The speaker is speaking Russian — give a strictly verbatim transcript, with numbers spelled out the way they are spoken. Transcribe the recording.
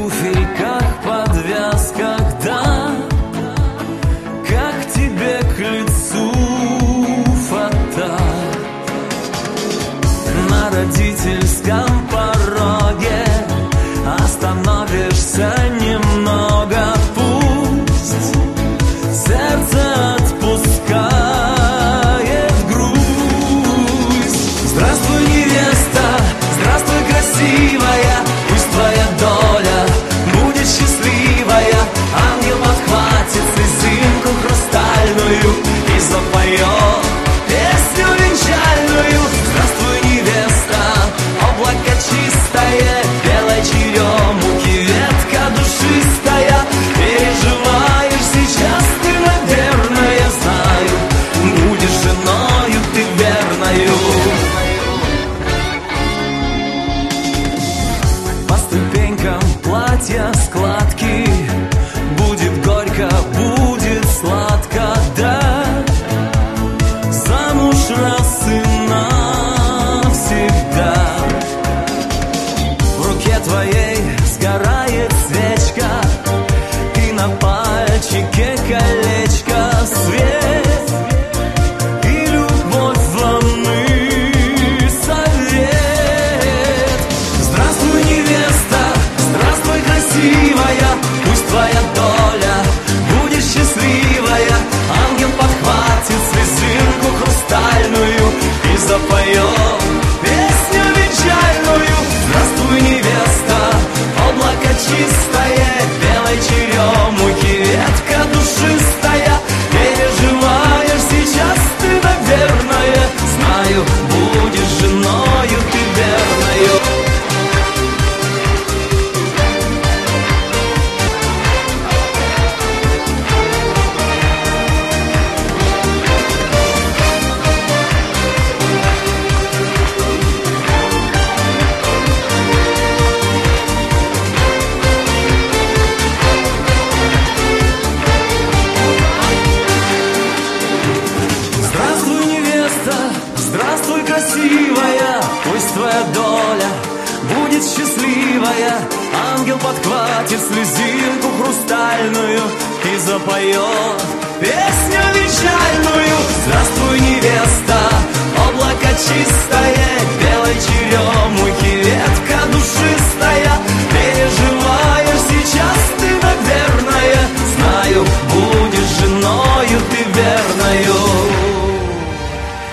туфельках подвязка, да, как тебе к лицу фата на родительском пороге. Остановишься немного, пусть сердце отпускает грусть. Здравствуй, невеста, здравствуй, красивая, пусть твоя доля будет счастливая. Ангел подхватит слезинку хрустальную и запоет песню венчальную. Здравствуй, невеста, облако чистое, белой черемухи ветка душистая. Переживаешь сейчас ты, наверное, я знаю, будешь женою ты верною. По ступенькам платья складки, будет горько, будет сладко, да, замуж раз и навсегда. В руке твоей сгорает свечка, и на пальчике колечко, свет и любовь волны совет. Здравствуй, невеста, здравствуй, красивая, пусть твоя доля будет счастливая. Ангел подхватит слезинку хрустальную и запоет песню венчальную. Здравствуй, невеста, облако чистое, белой черемухи ветка душистая. Переживаешь сейчас ты, наверное, знаю, будешь женою ты верною. Здравствуй, невеста, здравствуй, красивая, пусть твоя доля будет счастливая. Ангел подхватит слезинку хрустальную и запоет песню венчальную. Здравствуй, невеста, облако чистое, белой черемухи ветка душистая. Переживаешь сейчас ты, наверное, знаю, будешь женою ты верной.